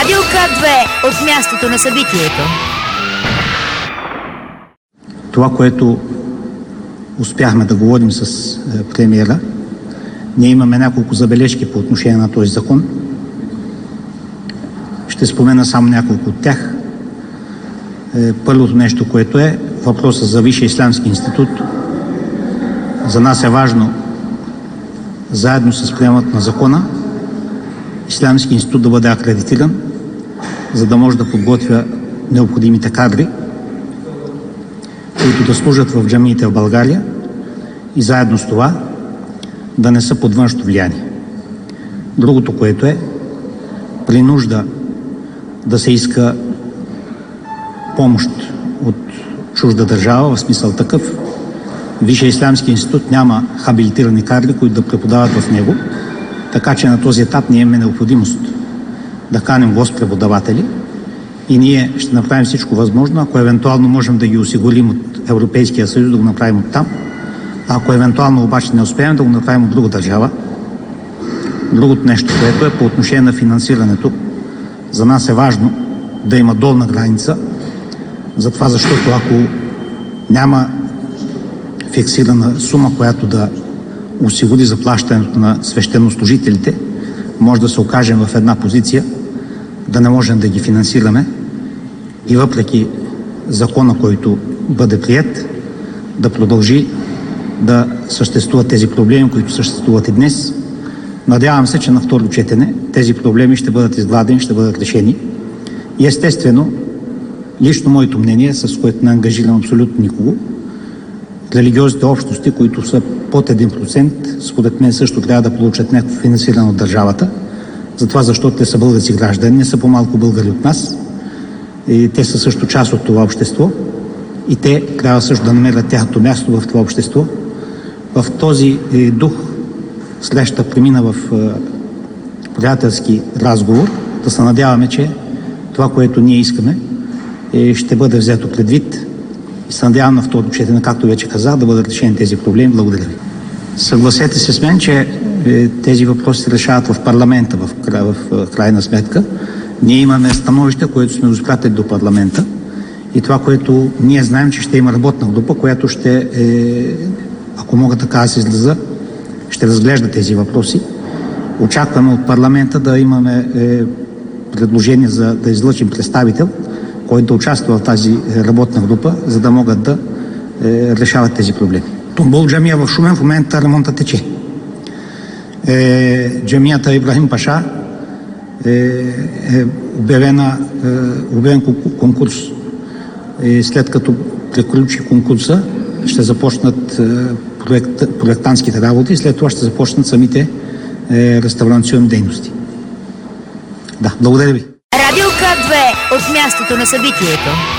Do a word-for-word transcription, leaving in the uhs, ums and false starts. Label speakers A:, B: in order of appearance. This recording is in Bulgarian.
A: Радио К две от мястото на събитието.
B: Това, което успяхме да говорим с премиера, ние имаме няколко забележки по отношение на този закон. Ще спомена само няколко от тях. Първото нещо, което е въпросът за Висшия ислямски институт. За нас е важно, заедно с приемането на закона, Ислямски институт да бъде акредитиран, за да може да подготвя необходимите кадри, които да служат в джамиите в България и заедно с това да не са под външно влияние. Другото, което е при нужда да се иска помощ от чужда държава, в смисъл такъв, Висшия ислямски институт няма хабилитирани кадри, които да преподават в него, така че на този етап ние имаме необходимост да каним гостпреподаватели и ние ще направим всичко възможно, ако евентуално можем да ги осигурим от Европейския съюз, да го направим от там, а ако евентуално обаче не успеем, да го направим от друга държава. Другото нещо, което е по отношение на финансирането, за нас е важно да има долна граница, затова защото ако няма фиксирана сума, която да осигури заплащането на свещенослужителите, може да се окажем в една позиция да не можем да ги финансираме и въпреки закона, който бъде приет, да продължи да съществуват тези проблеми, които съществуват и днес. Надявам се, че на второ четене тези проблеми ще бъдат изгладени, ще бъдат решени. И естествено, лично моето мнение, с което не ангажирам абсолютно никого, религиозните общности, които са под един процент, според мен също трябва да получат някакво финансиране от държавата, затова защото те са български граждани, не са по-малко българи от нас, и те са също част от това общество и те трябва също да намерят тяхното място в това общество. В този дух среща премина в приятелски разговор, да се надяваме, че това, което ние искаме, ще бъде взето предвид и се надявам на второ четене, както вече казах, да бъдат решени тези проблеми. Благодаря ви. Съгласете се с мен, че тези въпроси се решават в парламента в, в крайна сметка. Ние имаме становище, което сме изпратили до парламента и това, което ние знаем, че ще има работна група, която ще, е, ако мога така да се излиза, ще разглежда тези въпроси. Очакваме от парламента да имаме е, предложение за да излъчим представител, който да участва в тази работна група, за да могат да е, решават тези проблеми. Тумбол джамия в Шумен в момента ремонта тече. Е, джамията Ибрахим Паша е, е обявена, е, обявен конкурс. И след като приключи конкурса, ще започнат е, проект, проектантските работи и след това ще започнат самите е, реставрационни дейности. Да, благодаря ви.
A: Радио К две от мястото на събитието.